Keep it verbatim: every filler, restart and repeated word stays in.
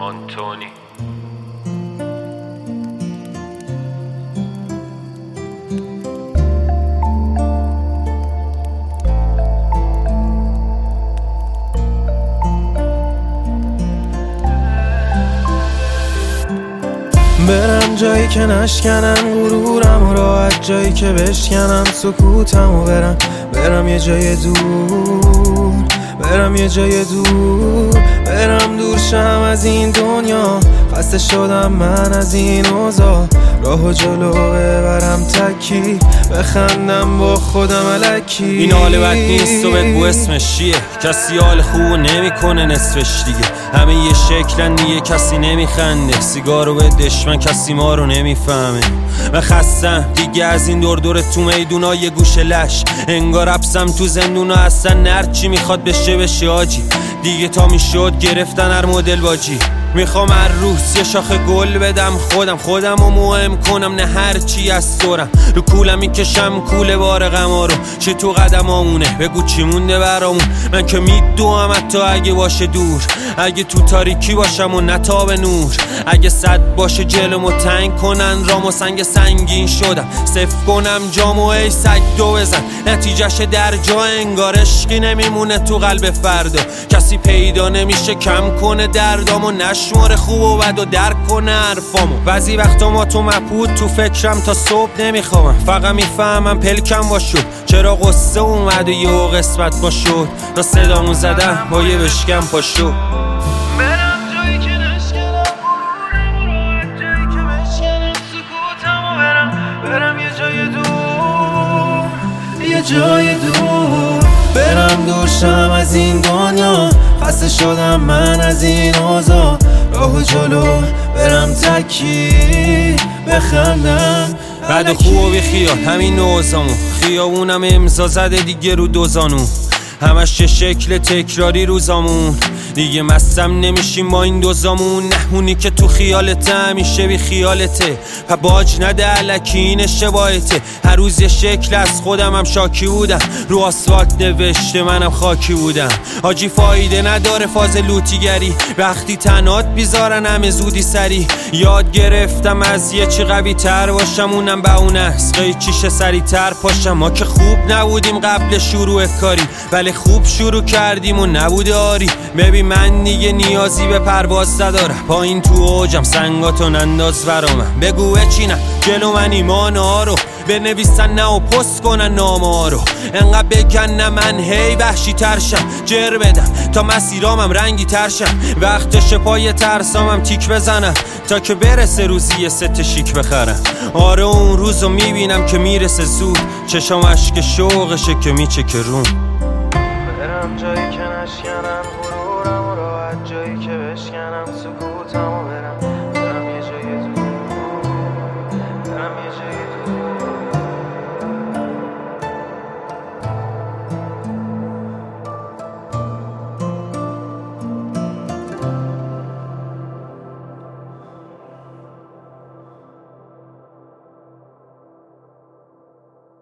آنتونی. برم جایی که نشکنن غرورم و راحت جایی که بشکنم سکوتم و برم برم یه جای دور برم یه جای دور برم دور شم از این دنیا خسته شدم من از این اوضاع راهو جلو ببرم تکی بخندم با خودم الکی. این حال بد نیست و بگو اسمش چیه، کسی حال خوبو نمیکنه نصفش دیگه، همه یه شکلن دیگه کسی نمیخنده، سیگارو به دشمن کسی ما رو نمیفهمه. من خستم دیگه از این دور دور تو میدونا یه گوشه لش، انگار رپسم تو زندونا اصلا نرچی میخواد بشه بشه آجی، دیگه تا میشد گرفتن هر مدل باجی. میخوام هر روز یه شاخه گل بدم خودم خودم رو مهم کنم، نه هر چی از دورم رو کولم میکشم کوله بار غما رو، چه تو قدم آمونه بگو چی مونده برامون. من که میدوام حتی اگه باشه دور، اگه تو تاریکی باشم و نتاب نور، اگه صد باشه جلومو تنگ کنن رامو سنگ سنگین شدم صف کنم جامو ای سگ دو بزن، نتیجهش در جا انگار عشقی نمیمونه تو قلب فردا، کسی پیدا نمیشه کم کنه دردامو نشماره خوب و بد و درک کنه حرفامو. بعضی وقتا ما تو مبهوت تو فکرم تا صبح نمیخوام، فقط میفهمم پلکم باشد چرا قصه اومد و یه قسمت باشد تا صدامو زدم با یه بشکم پاشد. برم جایی که نشکنم غرورم و راحت جایی که بشکنم سکوتم و برم برم یه جای دور یه جای دور برم دور شم از این دنیا خسته شدم من از این اوضاع راهو جلو برم تکی بخندم بعد خوب و بی خیال همین اوضاعمو، خیابونم امضا زده دیگه رو دوزانو، همش یه شکل تکراری روزامون، دیگه مستم نمیشیم ما این دوزامون، نهونی که تو خیالته همیشه بی خیالته، پا باج نده علکی این اشتباهته، هر روز یه شکل از خودم هم شاکی بودم، رو آسفالت نوشته منم خاکی بودم، آجی فایده نداره فاز لوتیگری، وقتی تنات بیزارن همه زودی سری، یاد گرفتم از یه چی قوی تر باشم اونم به اون است قیچیش سری تر پاشم. ما که خوب نبودیم قبل شروع کاری ولی خوب شروع کردیم و نبوده آری، ببین من دیگه نیازی به پرواز ندارم، پایین تو اوجم سنگاتو ننداز برامم، بگو بچینم جلو من ایمان ها رو بنویسن نه و پست کنن نامه ها رو، انقدر بگن نه من هی وحشی ترشم، جر بدم تا مسیرامم رنگی ترشم، وقتش پای ترسامم تیک بزنم تا که برسه روزی یه ست شیک بخرم. آره اون روزو میبینم که میرسه زود، چشام اشک شوقشه که میچه که روم. برم جایی که نشکنم